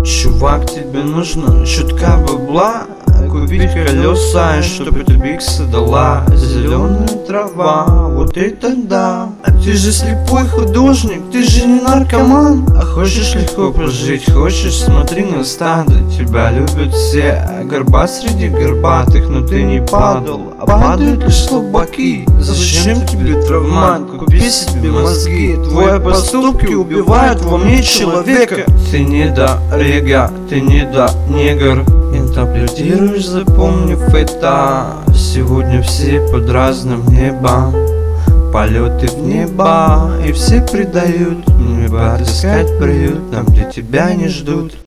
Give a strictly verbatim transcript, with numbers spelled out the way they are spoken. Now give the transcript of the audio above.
Чувак, тебе нужно чутка бабла, купить колеса, и чтобы ты биксы дала. Зеленая трава, вот это да. А ты же слепой художник, ты же не наркоман. А хочешь легко прожить, хочешь, смотри на стадо. Тебя любят все, горба среди горбатых, но ты не падал, а падают лишь слабаки. Зачем тебе травмат, купи себе мозги. Твои поступки убивают во мне человека. Ты не до рега, ты не до негр. Интерпретируешь, запомнив это. Сегодня все под разным небом, полеты в небо, и все предают. Мне бы отыскать приют там, где тебя не ждут.